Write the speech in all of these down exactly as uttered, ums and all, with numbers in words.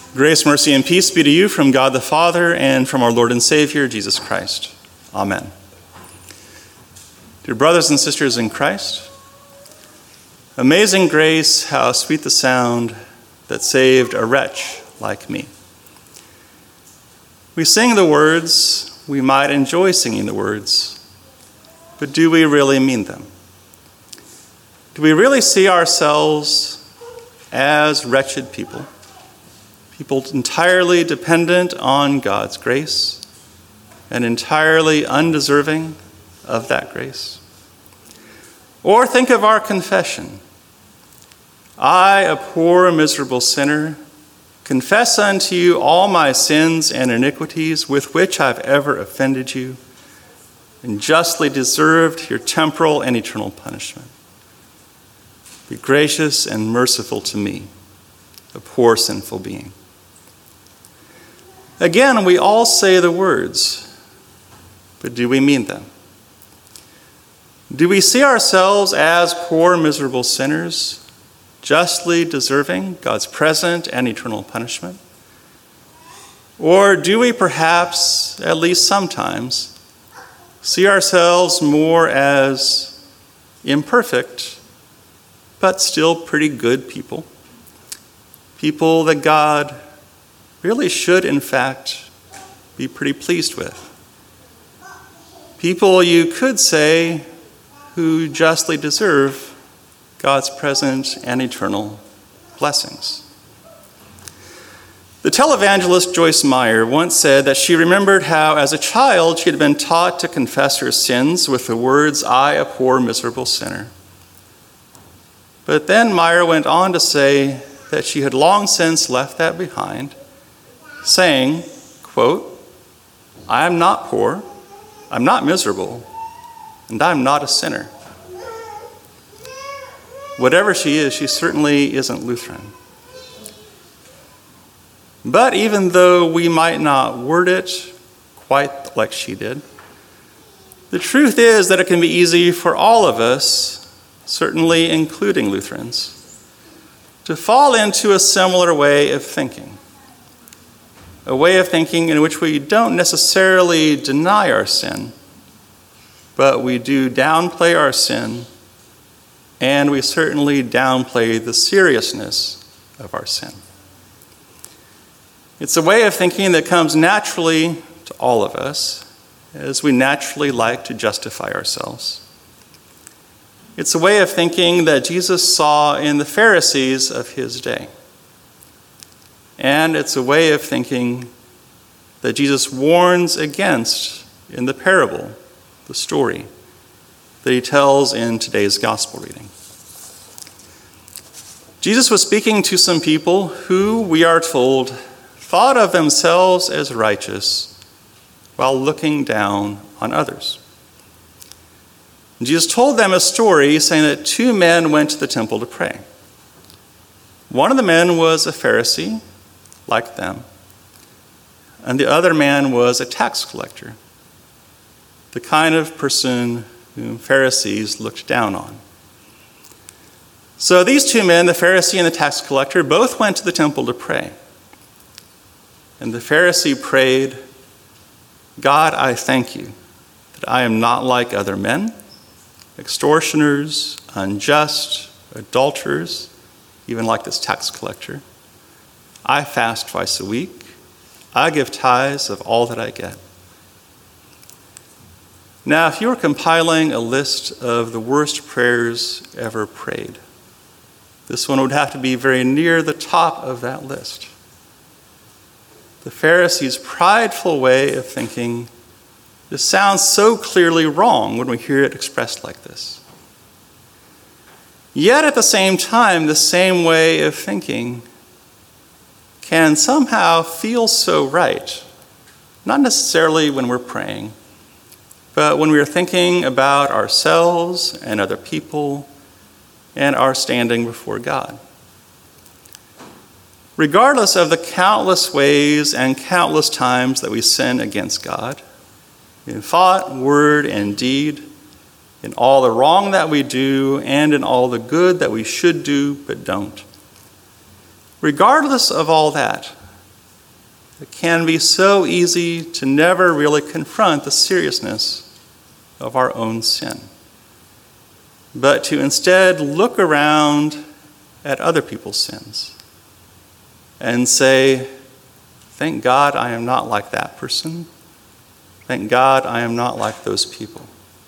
Grace, mercy, and peace be to you from God the Father and from our Lord and Savior, Jesus Christ. Amen. Dear brothers and sisters in Christ, amazing grace, how sweet the sound that saved a wretch like me. We sing the words, we might enjoy singing the words, but do we really mean them? Do we really see ourselves as wretched people? People entirely dependent on God's grace and entirely undeserving of that grace? Or think of our confession. I, a poor, miserable sinner, confess unto you all my sins and iniquities with which I've ever offended you and justly deserved your temporal and eternal punishment. Be gracious and merciful to me, a poor, sinful being. Again, we all say the words, but do we mean them? Do we see ourselves as poor, miserable sinners, justly deserving God's present and eternal punishment? Or do we perhaps, at least sometimes, see ourselves more as imperfect, but still pretty good people? People that God really should, in fact, be pretty pleased with. People, you could say, who justly deserve God's present and eternal blessings. The televangelist Joyce Meyer once said that she remembered how, as a child, she had been taught to confess her sins with the words, I, a poor, miserable sinner. But then Meyer went on to say that she had long since left that behind, saying, quote, I am not poor, I'm not miserable, and I'm not a sinner. Whatever she is, she certainly isn't Lutheran. But even though we might not word it quite like she did, the truth is that it can be easy for all of us, certainly including Lutherans, to fall into a similar way of thinking. A way of thinking in which we don't necessarily deny our sin, but we do downplay our sin, and we certainly downplay the seriousness of our sin. It's a way of thinking that comes naturally to all of us, as we naturally like to justify ourselves. It's a way of thinking that Jesus saw in the Pharisees of his day. And it's a way of thinking that Jesus warns against in the parable, the story, that he tells in today's gospel reading. Jesus was speaking to some people who, we are told, thought of themselves as righteous while looking down on others. And Jesus told them a story saying that two men went to the temple to pray. One of the men was a Pharisee, like them, and the other man was a tax collector, the kind of person whom Pharisees looked down on. So these two men, the Pharisee and the tax collector, both went to the temple to pray. And the Pharisee prayed, God, I thank you that I am not like other men, extortioners, unjust, adulterers, even like this tax collector. I fast twice a week. I give tithes of all that I get. Now, if you were compiling a list of the worst prayers ever prayed, this one would have to be very near the top of that list. The Pharisees' prideful way of thinking just sounds so clearly wrong when we hear it expressed like this. Yet at the same time, the same way of thinking can somehow feel so right, not necessarily when we're praying, but when we're thinking about ourselves and other people and our standing before God. Regardless of the countless ways and countless times that we sin against God, in thought, word, and deed, in all the wrong that we do, and in all the good that we should do but don't. Regardless of all that, it can be so easy to never really confront the seriousness of our own sin, but to instead look around at other people's sins and say, thank God I am not like that person. Thank God I am not like those people.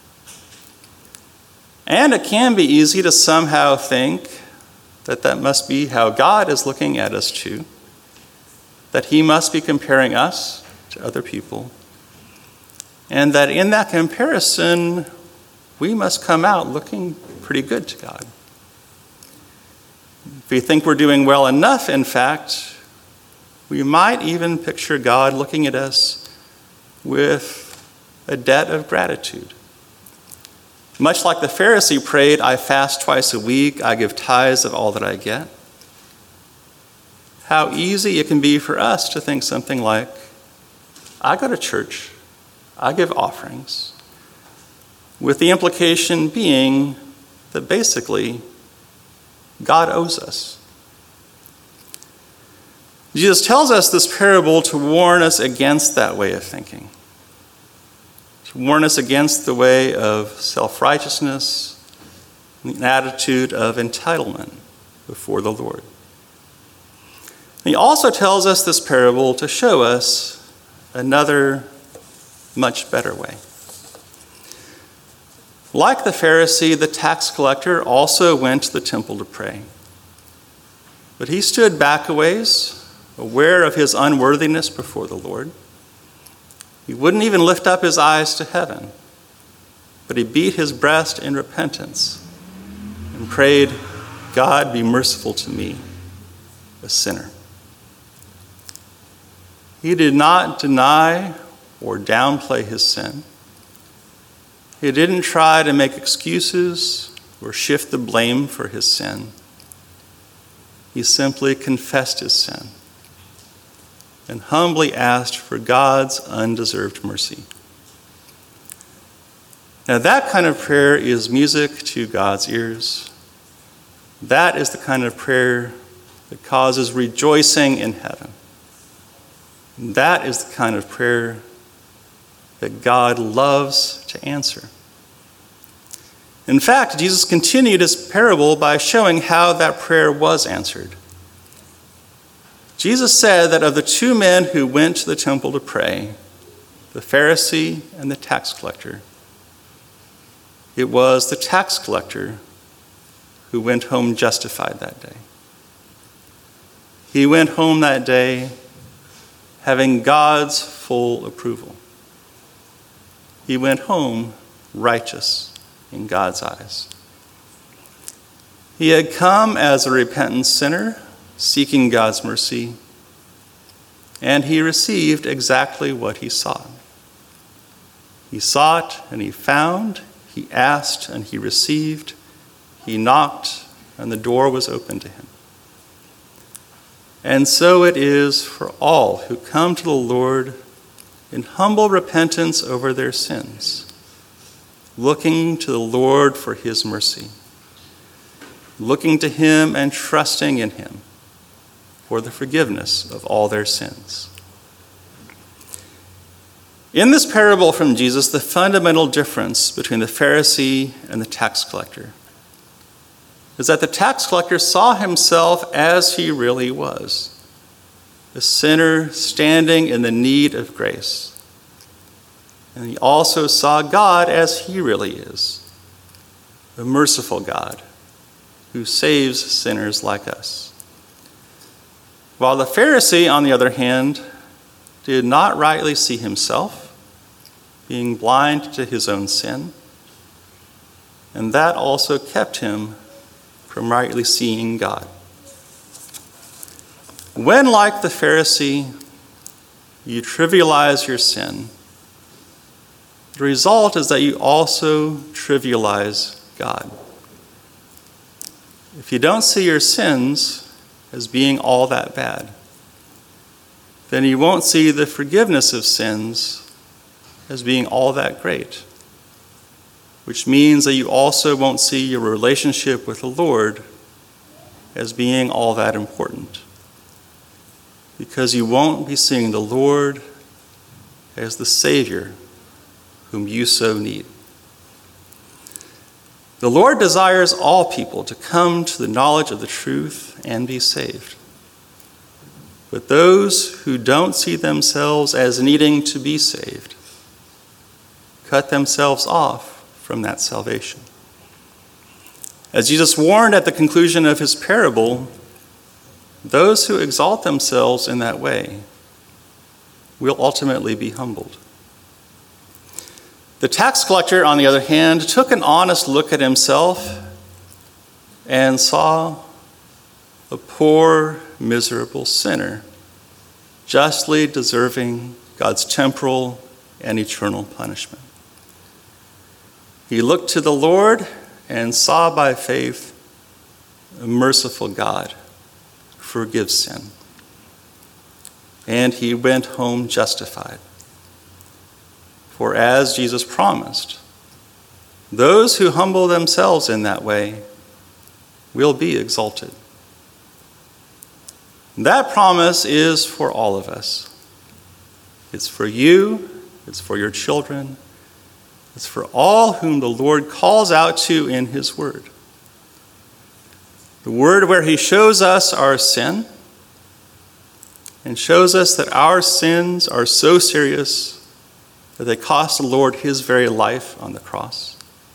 And it can be easy to somehow think that that must be how God is looking at us too, that he must be comparing us to other people, and that in that comparison, we must come out looking pretty good to God. If we think we're doing well enough, in fact, we might even picture God looking at us with a debt of gratitude. Much like the Pharisee prayed, I fast twice a week, I give tithes of all that I get. How easy it can be for us to think something like, I go to church, I give offerings, with the implication being that basically God owes us. Jesus tells us this parable to warn us against that way of thinking, to warn us against the way of self-righteousness, an attitude of entitlement before the Lord. He also tells us this parable to show us another, much better way. Like the Pharisee, the tax collector also went to the temple to pray. But he stood back a ways, aware of his unworthiness before the Lord. He wouldn't even lift up his eyes to heaven, but he beat his breast in repentance and prayed, God, be merciful to me, a sinner. He did not deny or downplay his sin. He didn't try to make excuses or shift the blame for his sin. He simply confessed his sin and humbly asked for God's undeserved mercy. Now, that kind of prayer is music to God's ears. That is the kind of prayer that causes rejoicing in heaven. That is the kind of prayer that God loves to answer. In fact, Jesus continued his parable by showing how that prayer was answered. Jesus said that of the two men who went to the temple to pray, the Pharisee and the tax collector, it was the tax collector who went home justified that day. He went home that day having God's full approval. He went home righteous in God's eyes. He had come as a repentant sinner, seeking God's mercy, and he received exactly what he sought. He sought and he found, he asked and he received, he knocked and the door was opened to him. And so it is for all who come to the Lord in humble repentance over their sins, looking to the Lord for his mercy, looking to him and trusting in him for the forgiveness of all their sins. In this parable from Jesus, the fundamental difference between the Pharisee and the tax collector is that the tax collector saw himself as he really was, a sinner standing in the need of grace. And he also saw God as he really is, a merciful God who saves sinners like us. While the Pharisee, on the other hand, did not rightly see himself, being blind to his own sin, and that also kept him from rightly seeing God. When, like the Pharisee, you trivialize your sin, the result is that you also trivialize God. If you don't see your sins as being all that bad, then you won't see the forgiveness of sins as being all that great, which means that you also won't see your relationship with the Lord as being all that important. because you won't be seeing the Lord as the Savior whom you so need. The Lord desires all people to come to the knowledge of the truth and be saved. But those who don't see themselves as needing to be saved cut themselves off from that salvation. As Jesus warned at the conclusion of his parable, those who exalt themselves in that way will ultimately be humbled. The tax collector, on the other hand, took an honest look at himself and saw a poor, miserable sinner, justly deserving God's temporal and eternal punishment. He looked to the Lord and saw by faith a merciful God who forgives sin. And he went home justified. For as Jesus promised, those who humble themselves in that way will be exalted. That promise is for all of us. It's for you, it's for your children, it's for all whom the Lord calls out to in his word. The word where he shows us our sin and shows us that our sins are so serious that they cost the Lord his very life on the cross.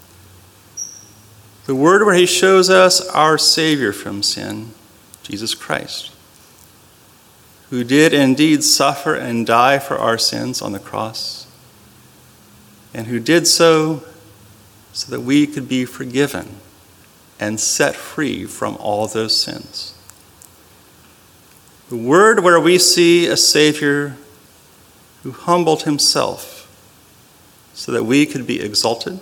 The word where he shows us our Savior from sin, Jesus Christ, who did indeed suffer and die for our sins on the cross, and who did so so that we could be forgiven and set free from all those sins. The word where we see a Savior who humbled himself so that we could be exalted.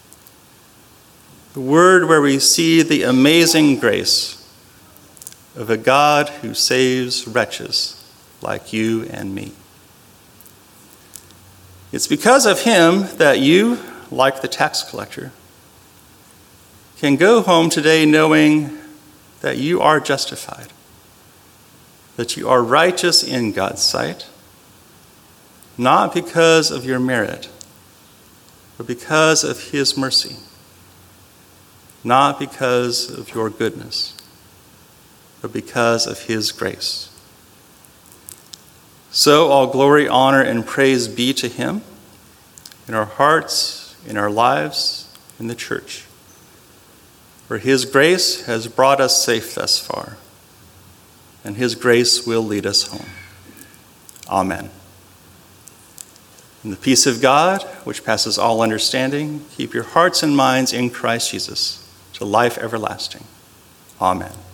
The word where we see the amazing grace of a God who saves wretches like you and me. It's because of him that you, like the tax collector, can go home today knowing that you are justified, that you are righteous in God's sight, not because of your merit, but because of his mercy, not because of your goodness, but because of his grace. So all glory, honor, and praise be to him in our hearts, in our lives, in the church, for his grace has brought us safe thus far, and his grace will lead us home. Amen. And the peace of God, which passes all understanding, keep your hearts and minds in Christ Jesus to life everlasting. Amen.